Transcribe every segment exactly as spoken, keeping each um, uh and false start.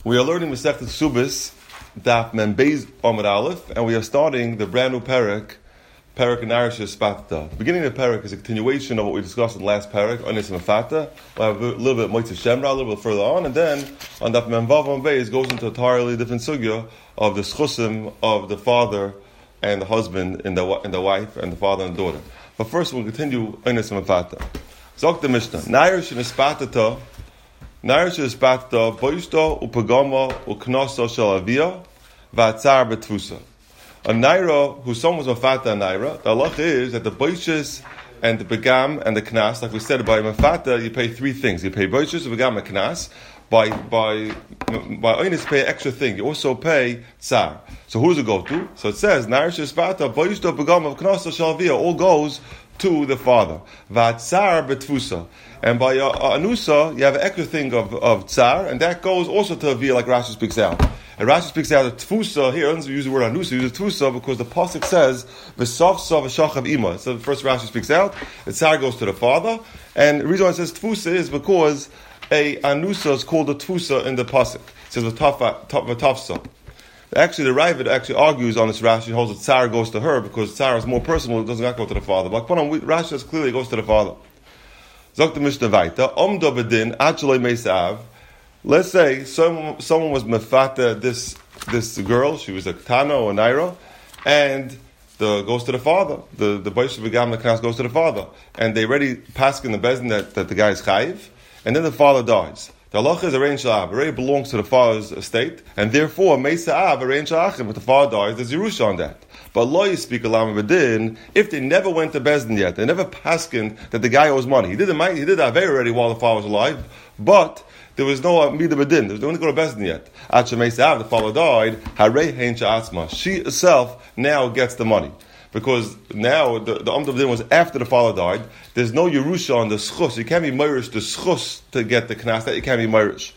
We are learning Masechet Subis, Daf Mem Beis Amud Aleph, and we are starting the brand new parak, parak Nairosh Espatata. The beginning of the parak is a continuation of what we discussed in the last parak, Onis Mefata. We'll have a little bit of Moitzi Shemra, a little bit further on, and then on Daf Mem Vav Mem Beis goes into a entirely different sugya of the schusim of the father and the husband and the and the wife and the father and the daughter. But first we'll continue Onis Mefata. Zok the Mishnah, Nairosh Espatata. Nairosh Espatata, Boishto, Upagama, Uknoso Shel Avia, Vatzar Betfusa. A Naira, whose son was Mafata Naira, the halach is that the Boishes and the Begam and the Knas, like we said, by Mafata, you pay three things. You pay Boishes, Begam, and Knas. By by by Oinus, pay an extra thing. You also pay Tsar. So who does it go to? So it says, Nairosh Espatata, Boishto, Begam, Uknoso Shel Avia, all goes to the father. Vatzar Betfusa. And by uh, Anusa, you have an extra thing of, of Tsar, and that goes also to Avia, like Rashi speaks out. And Rashi speaks out that Tfusa, here, doesn't use the word Anusa, uses Tfusa because the Pasuk says, V'sachsa v'shachav ima. So the first Rashi speaks out, the Tsar goes to the father, and the reason why it says Tfusa is because a Anusa is called a Tfusa in the Pasuk. It says V'tafsa. Actually, the Ravid actually argues on this Rashi, holds that Tsar goes to her because Tsar is more personal, it does not go to the father. But Rashi says clearly it goes to the father. Zok the Mishnah Vaita, Omdo Bedin, Achaloi Meisav. Let's say someone, someone was mefata this this girl, she was a Tana or a Naira, and the goes to the father. The the Boishev Begam Knas goes to the father. And they already pass in the bezin that, that the guy is chayiv, and then the father dies. The halacha is a rein sha'av. It already belongs to the father's estate, and therefore, meisa'av, a rein sha'achim. If the father dies, there's Yerusha on that. But lo yispeak alam b'din, if they never went to Bezdin yet, they never paskin that the guy owes money. He did the he did the Avera already while the father was alive, but there was no Amida b'din. There was no one to go to Bezdin yet. At meisa'av, the father died, harei hein sha'atzma. She herself now gets the money. Because now the, the Amd of Din was after the father died. There's no Yerusha on the schus. You can't be Meirish the schus to get the knas. That you can't be Meirish.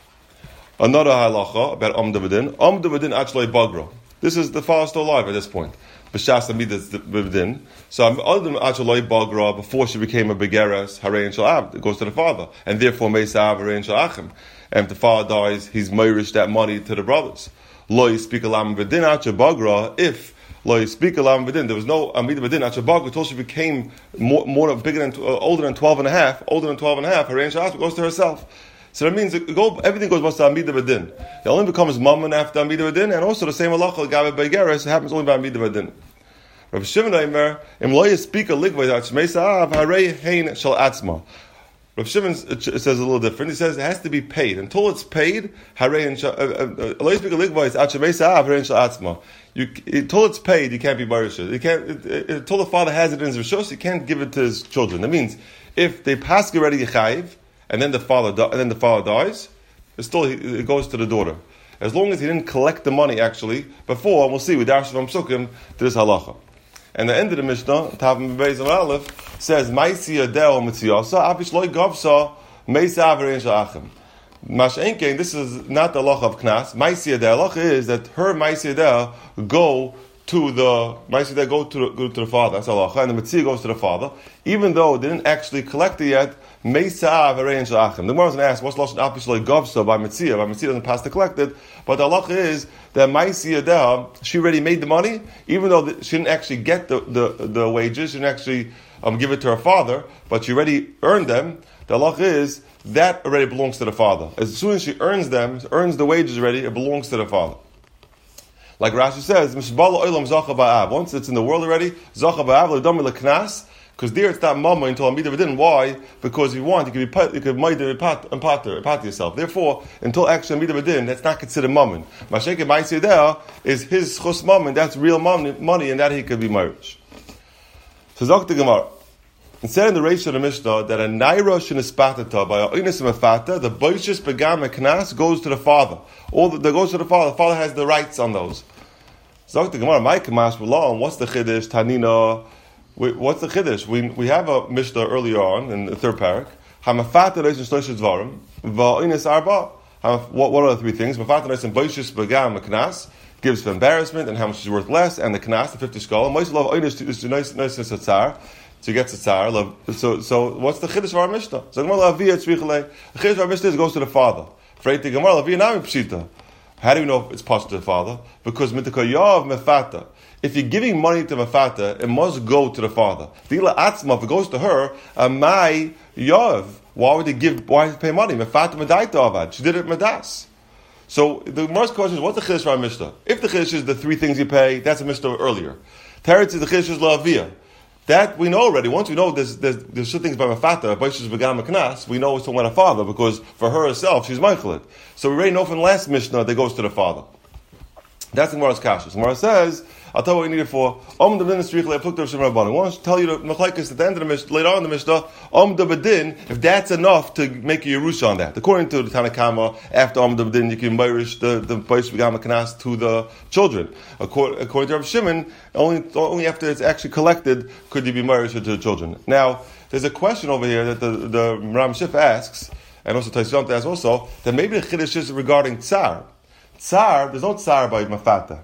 Another halacha about Amd of Din. Amd of Din actually bagra. This is the father still alive at this point. B'shas Amidas B'din. So other than actually bagra before she became a begeres harei and shalab, it goes to the father, and therefore meisav harei and shalachim. And if the father dies, he's Meirish that money to the brothers. Lo yispeak alam b'din actually bagra if. Lo yispeak alam b'din. There was no amida b'din. Achabag until she became more, more bigger than uh, older than twelve and a half. Older than twelve and a half. Her rein sha'as goes to herself. So that means it go, everything goes to amida b'din. It only becomes mammon after amida b'din, and also the same halacha gabe b'geres happens only by amida b'din. Rav Shimon Aimer im lo yispeak a ligvay achmeisav harei hein shel atzma. Rav Shimon says a little different. He says it has to be paid. Until it's paid, harei and lo yispeak a ligvay achmeisav harei shel atzma. You, until it's paid, you can't be Barisha. You can't, it, it, until the father has it in his Rishos, you can't give it to his children. That means, if they pass already Yechayiv, and then the father di- and then the father dies, it still it goes to the daughter. As long as he didn't collect the money, actually, before, and we'll see, with Darsh from Sukkim, to this halacha. And the end of the Mishnah, Tav Beis Aleph, says, Maisi Adel Mitziyasa, Avish Loi Gavsa, Meisa Averin Sha'achim. Mashenkein, this is not the halacha of Knas. Maisiyah, the halacha is that her Maisiyah go to the Maisiyah go to the, go to the father. That's halacha, and the Mitziyah goes to the father, even though they didn't actually collect it yet. Meisa'av Harein Sha'achim. The Gemara is going to ask, what's lashon apish loy gavsa by Mitziyah? By Mitziyah doesn't pass to collect it, but the halacha is that Maisiyah, she already made the money, even though the, she didn't actually get the, the, the wages, she didn't actually um, give it to her father, but she already earned them. The halacha is that already belongs to the father. As soon as she earns them, earns the wages already, it belongs to the father. Like Rashi says, once it's in the world already, because there it's not mama until Amida B'din. Why? Because if you want, you can be you can made and pater pat yourself. Therefore, until actually Amida B'din, that's not considered mammon. Masheke Ma'aseh is his chus mammon. That's real money, and that he could be marriage. So Zok the Gemara. It said in the Reish of the Mishnah that a naira shenispatata by a oines mefata, the boishes begam knas goes to the father. All that goes to the father. The father has the rights on those. Zok the Gemara, my kamash belong. What's the chiddush? Tanina. What's the chiddush? We we have a Mishnah earlier on in the third parak. Hamafata reis shlosh dvarim va'oines arba. What what are the three things? Mafata reis and boishes begam knas gives for embarrassment and how much is worth less, and the knas the fifty skull. Most love oines is nice nice satzar. So you get tzatzar. So, so what's the chiddush of our Mishnah? So the chiddush of our Mishnah is goes to the father. Freiti Gemara, Lavinami Pshita. How do we know if it's passed to the father? Because mitakayav mefata. If you're giving money to mefata, it must go to the father. Dila atzma, if it goes to her, amai yav. Why would they give? Why would they pay money? Mefata medaita avad. She did it medas. So the most question is, what's the chiddush for our mishnah? If the chiddush is the three things you pay, that's a mishnah earlier. Teretz is the chiddush is la'aviyah. That we know already. Once we know there's there's, there's two things by mafata, baishus begam knas, we know it's talking about a father because for her herself she's meichelet. So we already know from the last mishnah that goes to the father. That's the Gemara's kashrus. Gemara says, I'll tell you what you need it for. Om the ministry I want to tell you the machlekes at the end of the mishnah, later on in the mishnah. Om the bedin, if that's enough to make a yerusha on that. According to the Tanakama, after Om the bedin, you can mayrish the the baishus begam knas to the children. According, according to Rav Shimon, only only after it's actually collected could you be mayrish to the children. Now, there's a question over here that the the Ram Shif asks, and also Taisiyant asks also that maybe the chiddush is regarding tsar. Tsar, there's no tsar by mafata.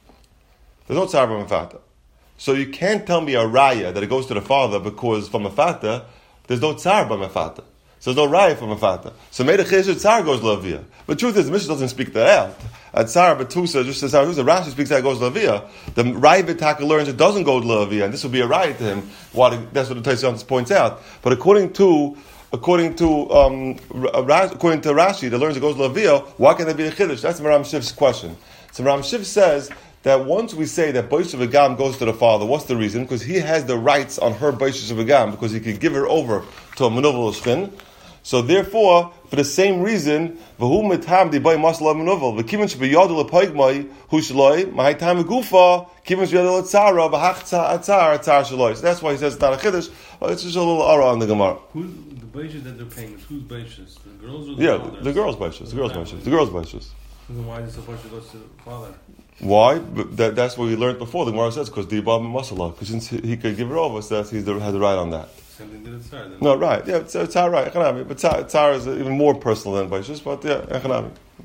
There's no tsar by mafata. So you can't tell me a raya that it goes to the father because from mafata, there's no tsar by mafata. So there's no raya from mafata. So maybe the chiddush tsar goes lavia. But the truth is, the Mishnah doesn't speak that out. At tsar batusa, just as Rashi Rashi speaks that it goes lavia. The raya Vitaka learns it doesn't go lavia, and this will be a raya to him. What, that's what the Taisiyant points out. But according to According to um, according to Rashi, that learns it goes to Lavia, why can there be a chiddush? That's Ram Shiv's question. So Ram Shiv says that once we say that Boishus V'Gam goes to the father, what's the reason? Because he has the rights on her Boishus V'Gam, because he could give her over to a Menuvel Shvin. So therefore, for the same reason, V'hu Mitam D'Bay Masla Menuvel, V'Kivin Sh'B'Yadu L'Paigmai, Hu Shloi, Mahaitam Gufa, Kivin Sh'B'Yadu L'Tzara, V'Hach Tzar, Tzar Shloi. So that's why he says it's not a chiddush. Well, it's just a little aura on the Gemara. Who's the baishas that they're paying? Who's baishas? The girls or the Yeah, fathers? the girls' baishas. The girls' baishas. The girls' baishas. Then why is it supposed to go to the father? Why? But that, that's what we learned before. The Gemara says because the Ibam Masala, because since he could give her over, so he has the right on that. Same thing did it Tsar. No, right. Yeah, it's Tsar, right. Echanami. But Tsar, Tsar is even more personal than baishas. But yeah, Echanami.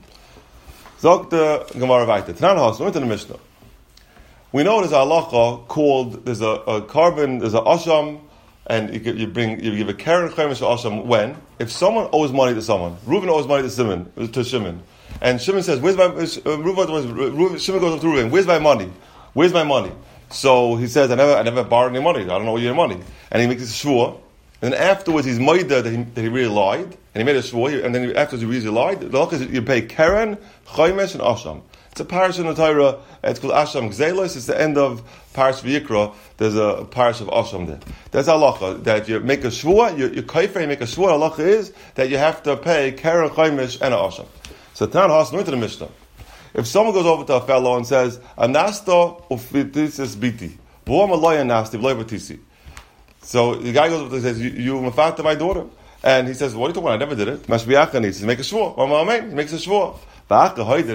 Zok the Gemara Vaita. Tanan Has. We went to the Mishnah. We know there's a halacha called there's a, a carbon. There's a asham. And you, you bring, you give a keren chaymish asham when if someone owes money to someone. Reuven owes money to Shimon, to Shimon, and Shimon says, "Where's my?" Uh, Reuven, Reuven, Shimon goes up to Reuven, "Where's my money? Where's my money?" So he says, "I never, I never borrowed any money. I don't know your money." And he makes a shvur. And then afterwards, he's made that he, that he really lied, and he made a shvur. And then afterwards, he really lied. The law is you pay keren, chaymish, and asham. It's a parish in the Torah. It's called Asham Gzelos. It's the end of Parish V'Yikra. There's a parish of Asham there. That's halacha. That if you make a shvua, you, you kaifer, you make a shvua. Halacha is that you have to pay keren, chaimish, and a Asham. So Tan Has went to the Mishnah. If someone goes over to a fellow and says, "Anasta ufitisis biti, v'om aloy anasti v'loy batisi," so the guy goes over and says, "You, you mafata my daughter," and he says, "What are you talking about? I never did it." Mashbiachani says, "Make a shvua." He makes a shvua. The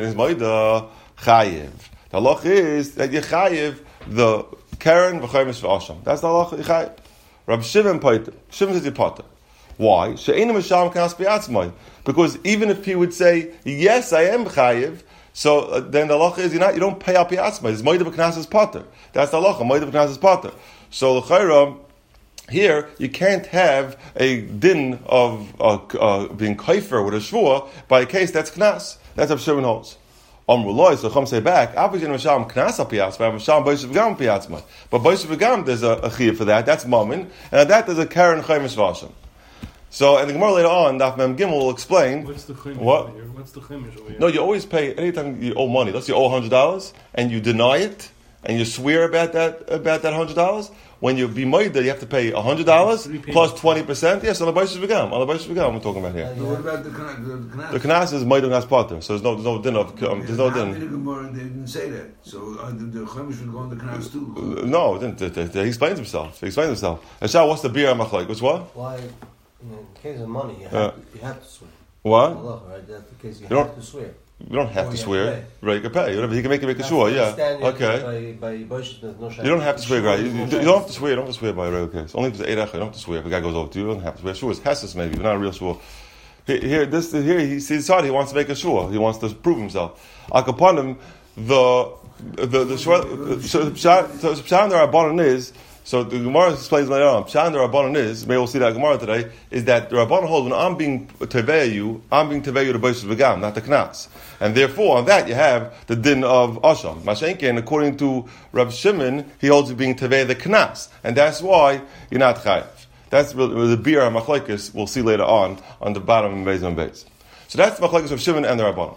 halach is that you chayiv the keren v'chaymish v'asham. That's the halach you chayiv. Rabbi Shimon poiter. Shimon says you potter. Why? She'einu misham kanas bi'atzmai. Because even if he would say yes, I am chayiv, so uh, then the halach is you not you don't pay up bi'atzmai. It's moed b'knas potter. That's the halach. Moed b'knas potter. So the chayram. Here, you can't have a din of uh, uh, being kaifer with a shvua by a case that's knas. That's what Shimon holds. Amrullah, so Chum say back, Abijin Masham knas apiyatzma, Masham Boishav V'Gam piyatzma. But Boishav V'Gam, there's a, a chiyah for that, that's mammon, and at that there's a keren chaymish v'asham. So, and the Gemara later on, Daf Mem Gimel will explain. What's the chaymish what? over here? What's the chaymish over here? No, you always pay, anytime you owe money, let's say you owe one hundred dollars, and you deny it, and you swear about that about that one hundred dollars, when you be moed, you have to pay one hundred dollars plus twenty percent. Yes, on the Boishav V'Gam. On the Boishav V'Gam we're talking about here. So what about the knas? The knas is moed knas potter, so there's no, there's no din of, um, there's no din. They didn't say that. So uh, the, the chemish would go on the knas too. No, he explains himself. He explains himself. Ashar, what's the beer machlek? Which what? Why, in the case of money, you have, Uh, to, you have to swear. What? Allah, right? That's the case. You, You have don't- to swear. You don't have Oh, to you swear. have to Right, you can pay. Whatever. He can make it make a That's sure. the Yeah. understanding Okay. By, by Bosh, there's no You don't have to swear, right? You, you, you Sure. don't have to swear. You don't have to swear by a real case. Only if it's eight. You don't have to swear. If a guy goes over to you, you don't have to swear. Sure, it's hesses maybe, but not a real sure. Here, here, this, here, he sees hard. He wants to make a sure. He wants to prove himself. Akaponim, the the the shwa- so the pshat the Rabbanan is So the Gemara explains later on. Pshan the Rabbanon is, maybe we'll see that Gemara today, is that the Rabbanon holds when I'm being tevei you, I'm being tevei you the Beishus V'gam, not the Knas. And therefore, on that you have the din of Asham. Mashenken, according to Rav Shimon, he holds it being tevei the Knas. And that's why you're not chayav. That's the beer machlekes we'll see later on, on the bottom of Beis and Beis. So that's the machlekes of Shimon and the Rabbanon.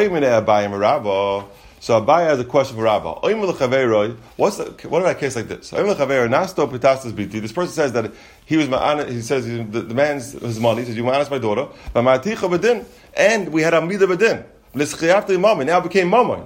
So Abaye has a question for Rabba. What's the, what about a case like this? This person says that he was ma'anis, he says the, the man's his money, he says, you ma'anis my daughter, and we had a midah b'din. Now it became mammon.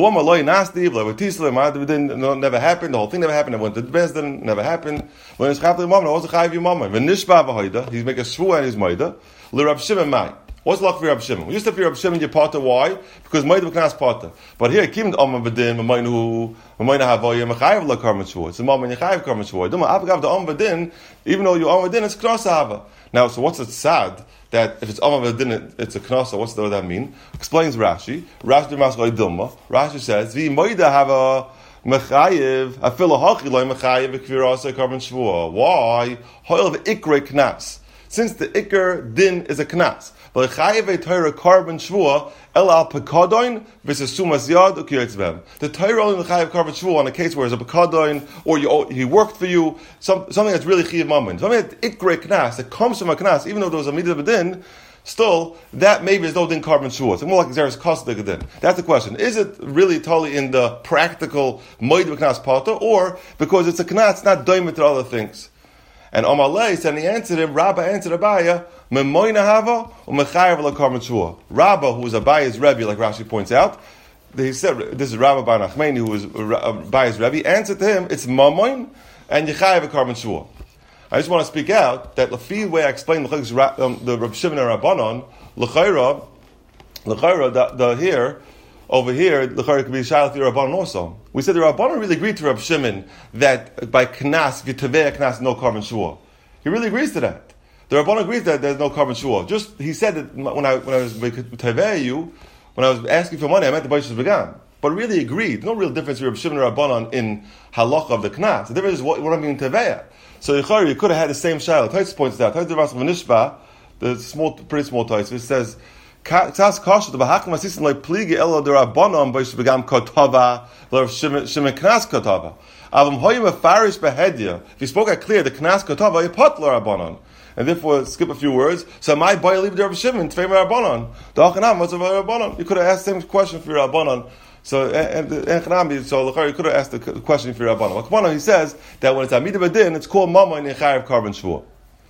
Never happened, the whole thing never happened, I went to the Bezdin, never happened. When it's chafta mammon, also chayiv you mammon. When nishba v'hoida, he's making a shvua and his maida, l'Rab Shimon mai. What's the luck for Rab Shimon? We used to fear Rab Shimon your partner. Why? Because Maida B'Knas partner. But here, Kim Amma B'Din, Mamaynu, Mamayna Havoya, Mechayev La Karmat Shvur. It's a Mamayna Yechayev Karmat Shvur. Duma Avgav the Amma B'Din, even though you Amma B'Din, it's Knas Hava. Now, so what's it sad that if it's Amma B'Din, it's a Knas? What's the, what that mean? Explains Rashi. Rashi Maskoi Dilma. Rashi says, Vi Maida Hava Mechayev, Afila Hachi Loi Mechayev Kvirasa Karmat Shvur. Why? Hoil of Ikre Knas. Since the Iker Din is a Knas. But chayiv Torah carbon shvua el al pekadoin versus sumas yad ukiyutzbem. The Torah only chayiv carbon shvua on a case where it's a pekadoin or you, he worked for you, some, something that's really chayiv mammon. Something that ikre knas that comes from a knas, even though there was a midah b'din, still that maybe is no din carbon shvua. It's more like zeres kosdik din. That's the question. Is it really totally in the practical moed knas pata, or because it's a knas, it's not doimit to other things? And Amalei said, and he answered him, Rabba answered Abaya, Memoina Hava, or Mechayev la Karban Shvua. Rabba, who was Abaya's Rebbe, like Rashi points out, he said, this is Rabba Bar Nachmani, who was Abaya's Rebbe, answered to him, it's Mamoin and Yechayev a Karban Shvua. I just want to speak out that the way I explained the um, the Reb Shimon and Rabbanon, L'chayra, L'chayra, the, the here, over here, L'chayra could be Shayla for Rabbanon also. We said the Rabbanon really agreed to Reb Shimon that by Knas, if you Tevei Knas, no Karban Shvua. He really agrees to that. The Rabbanon agrees that there's no Karban Shvua. Just, he said that when I, when I was Tevei you, when I was asking for money, I meant the Beishus V'gam. But really agreed. No real difference between Reb Shimon and Rabbanon in halacha of the Knas. The difference is what, what I'm being Tevei. So you could have had the same Shayla. Taisus points out, Taisus Devas V'nishba, the small, pretty small Taisus, it says, Tzas kasha the bahakam asisin like pligi elo the rabbanon Beishus V'gam kotava the Shimon Knas kotava. Avam hoyim a farish behedya. If you spoke out clear, the Knas kotava you put la rabbanon. And therefore, skip a few words. So my boy leave the Reb Shimon tfei rabbanon. The achanam what's a rabbanon? You could have asked the same question for your rabbanon. So and achanam so you could have asked the question for your rabbanon. Rabbanon he says that when it's amida b'din, it's called mama in yechayev carbon shvua.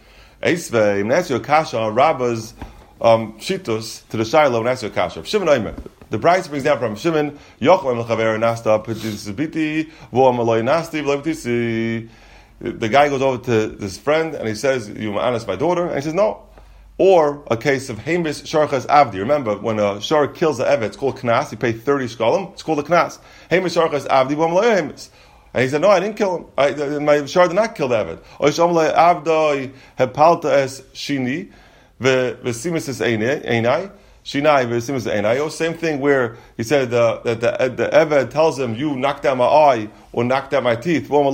Eisvei, when ask your kasha on Rabba's Um, shitos to the Shiloh and ask your kasha. Shimon Omer. The Bryce brings down from Shimon, Yochel Mechaver Nasta Pitisbiti, Vo Malay Nasti Vlavitisi. The guy goes over to this friend and he says, you ma'anas my daughter? And he says, no. Or a case of Hamish Sharchas Avdi. Remember, when a Shar kills the Evet, it's called Knas. You pay thirty shkalim, it's called a Knas. Hamish Sharchas Avdi, Vo Malay Hamish. And he said, no, I didn't kill him. I, my Shar did not kill the Evet. Oish Amalay Avdoi Hepalta Es Shini. The the simus is einai, shinai v'simus einai. Same thing where he said uh, that the the Eved tells him, "You knocked out my eye or knocked out my teeth." And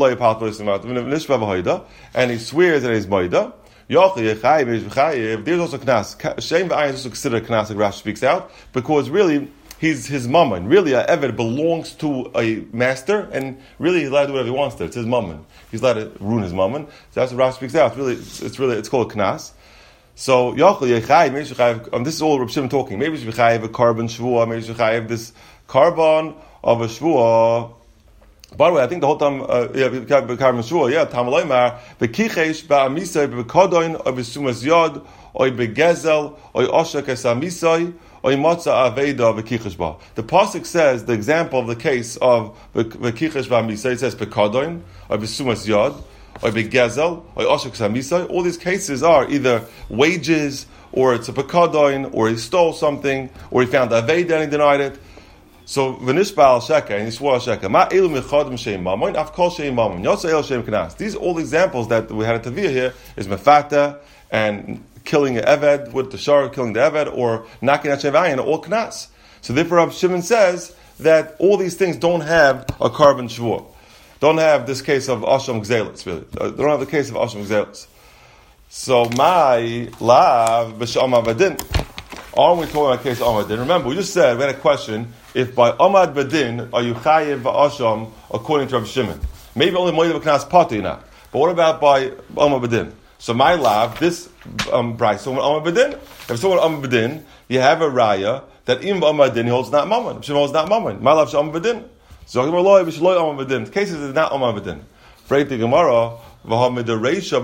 he swears that he's moida. There's also knas. Shem v'ayin is also considered knas. Like Rashi speaks out because really he's his mammon. Really, a Eved belongs to a master, and really he's allowed to do whatever he wants to. It's his mammon. He's allowed to ruin his mammon. So that's what Rashi speaks out. It's really, it's really, it's called knas. So, Yochel Yechayev, maybe Yechayev, um, this is all Reb Shimon talking. Maybe Yechayev a carbon shvua, maybe Yechayev this carbon of a shvua. By the way, I think the whole time, uh, yeah, carbon shvua, yeah, Tamaloymar, Bekichesh, Ba'amisai, Bekodoin, or Besumas Yod, or Begezel, or Oshak Esamisai, or Motza Aveda, Bekichesh Ba. The Pasuk says, the example of the case of Bekichesh Ba'amisai, it says Bekodoin, or Besumas Yod, or begezel, or oshak samisai. All these cases are either wages, or it's a pekadoin, or he stole something, or he found aveda and he denied it. So v'nishba al sheka, and he swore al sheka. Ma elu mechadim sheim mamon, af kol sheim mamon. Yotza el sheim knas. These all the examples that we had at Taviyah here is mefata and killing an eved with the shar, killing the eved, or knocking at shevayin, all knas. So therefore, Reb Shimon says that all these things don't have a carbon shvur. don't have this case of Asham Gzelis, really. They don't have the case of Asham Gzelis. So, my lav b'sh'amad b'din. Aren't we talking about a case of Amad Badin? Remember, we just said, we had a question, if by Amad Badin, are you chayiv v'asham according to Rav Shimon? Maybe only Moed v'knas pati not. But what about by Amad Badin? So my lav, this um, Bryce, someone Amad Badin. If someone Amad Badin, you have a raya that even Amad Badin, he holds not mammon. Shimon holds not mammon. My lav Amad Badin. So Amad Badin. The cases is not Amad Badin. Break the Gemara. I'm going to show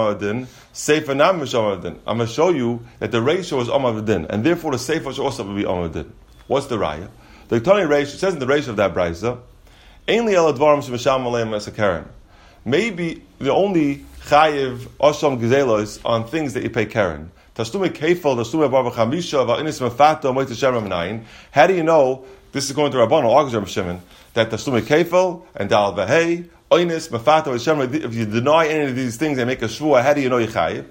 you that the ratio is Amad Badin, and therefore the Seifa should also be Amad Badin. What's the raya? The Tani ratio says in the ratio of that brayza, maybe the only chayiv Asham Gizela is on things that you pay Karen. How do you know? This is going to Rabban or Shimon that Tashlumei Kefil and Dal Vahei. If you deny any of these things and make a shvua, how do you know you chayiv?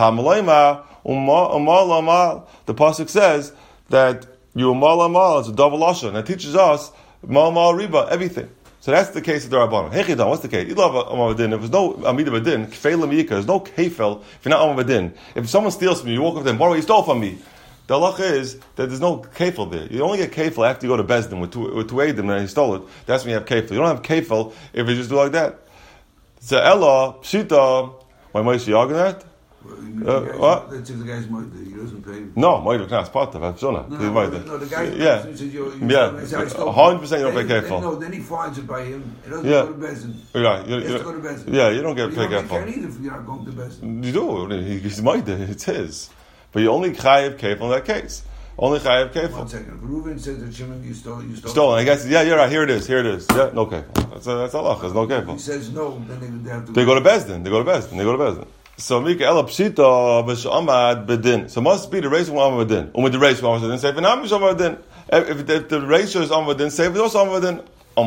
The pasuk says that you mal mal is a double lashon, and it teaches us mal mal riba everything. So that's the case of the Rabbanon. Hey Chidan, what's the case? You love Amad Badin. If there's no Amida Badin, Kfei Lamiyika, there's no Kefel if you're not Amad Badin. If someone steals from you, you walk up to them, borrow, you stole from me. The halacha is that there's no kefil there. You only get kefil after you go to Bezdin with two, with two Eidim and he stole it. That's when you have kefil. You don't have kefil if you just do like that. So Ella, Pshita, why Moshe Yagan that? Well, what? That's if the guy's moed, he doesn't pay. No, moed is not part of it. No, no, no, no, the guy yeah, says you're, you're yeah, one hundred percent you don't pay kefil. No, then he finds it by him. It doesn't yeah. go to Bezdin. Yeah, you, he has to go to Bezdin. Yeah, you don't get paid kefil. You don't either if you're not going to Bezdin. You do. He's moed. It's his. But you only chayiv kefil in that case. Only chayav kefil. One second. If Reuven says that Shimon, you stole, you stole. Stolen. I guess. Yeah, you're right. Here it is. Here it is. Yeah, no kefil. That's a, that's Allah. There's no kefil. He says no, then they, they have to. They go to Bezdin. They go to Bezdin. They go to Bezdin. So Mika Ela Pshita b'Shamad Bedin. So must be the ratio of Amad Bedin. Um with the ratio of Amad Bedin. Say v'nam b'Shamad Bedin. If, if the ratio is Amad Bedin, say it's also Amad Bedin.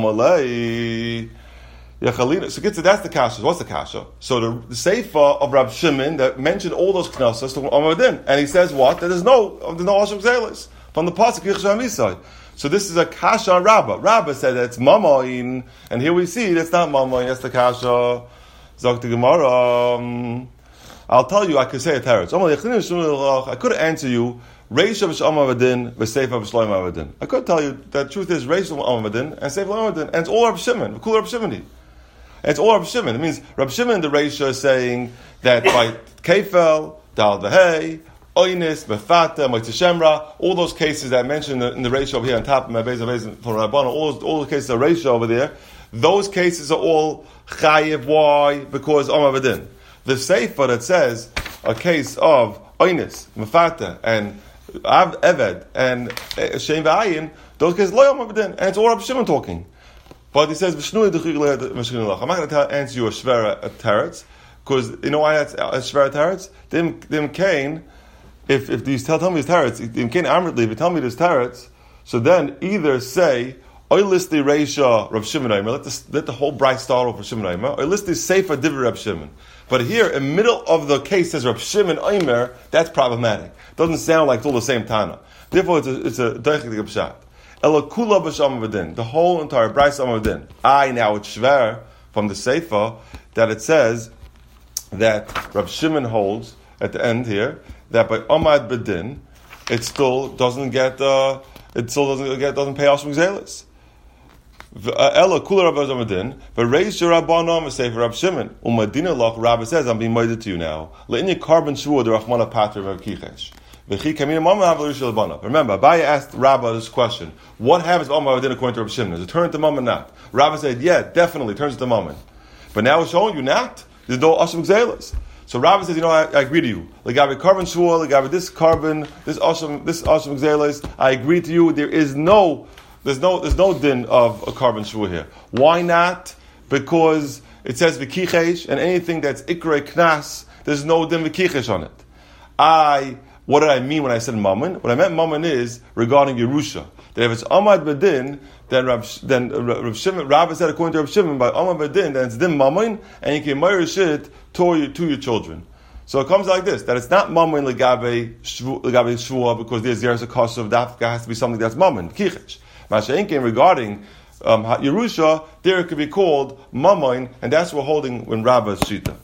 Amalei. Yachalina. So get to that's the kasha. What's the kasha? So the, the Seifa of Rab Shimon that mentioned all those knasas to Amad Bedin, and he says what? That there's no there's no Asham Zelis. From the pasuk Yichsham Isai. So this is a kasha on Rabbah. Rabbah said that it's mamain, and here we see that's not mamain. That's the kasha. Zok the Gemara. Um, I'll tell you. I could say a teretz. I could answer you. Reisha v'shamar v'din v'seifa v'shloim v'din. I could tell you that the truth is Reisha v'shamar v'din and seifa v'din, and it's all Rab Shimon. Kul Rab Shimoni. And it's all Rab Shimon. It means Rab Shimon the Reisha is saying that by Kefel, Dal V'hei, Oynis, Mefata, Moitzeshemra, all those cases that I mentioned in the ratio over here on top of my base of Rabbanon, all all the cases of ratio over there, those cases are all chayiv. Why? Because Amar Badin. The Seifa that says a case of Oynis, Mefata, and Av Eved, and Shem V'ayin, those cases loy Amar Badin, and it's all Rab Shimon talking. But he says, I'm not going to answer you a Shvera Teretz, because you know why that's a Shvera Teretz? Dim, dim Kain, If if these tell, tell me these tarets, if you can't amritly, if you tell me these tarets, so then either say, I list the Reisha Rav Shimon Aimer, let the let the whole bright start off for Shimon Aimer, or list the Seifa Divrei Rav Shimon. But here, in the middle of the case says Rav Shimon Aimer, that's problematic. Doesn't sound like it's all the same Tana. Therefore, it's a it's a Deichik Pshat. Ela Kula B'Sham V'Din, the whole entire Bryce V'Din. I now it's Shver from the Seifa that it says that Rav Shimon holds at the end here that by Amad Bedin, it still doesn't get, uh, it still doesn't get, doesn't pay Asham Gzelis. Ella Kula Rabbi Zamadin, but raise your Rabbanam and say for Rab Shimon. Umadina Lach Rabbi says, I'm being moided to you now. Let in carbon shvua the Rahmana Patra Rav Kichesh. Remember, Abaye asked Rabbi this question: what happens to Amad Bedin according to Rab Shimon? Does it turn to mum or not? Rabbi said, yeah, definitely turns to mum. But now it's showing you not. There's no Asham Gzelis. So Rabbi says, you know, I, I agree to you. Legabe carbon shvua, legabe this carbon, this asham, this asham gzelis. I agree to you. There is no, there's no, there's no din of a carbon shvua here. Why not? Because it says v'kichesh, and anything that's ikrei knas, there's no din v'kichesh on it. I, what did I mean when I said mammon? What I meant mammon is regarding Yerusha. That if it's Amad Bedin, then Rav, then Rav Shimon, Rabbi said according to Rav Shimon, by Amad Bedin, then it's din mammon, and you can marish it to your, to your children. So it comes like this, that it's not mammon legabe shvua, because there's years a cost of that has to be something that's mammon, kichesh. Masha'inkin regarding um, Yerusha, there it could be called Mamoin, and that's what we're holding when Rava's Shita.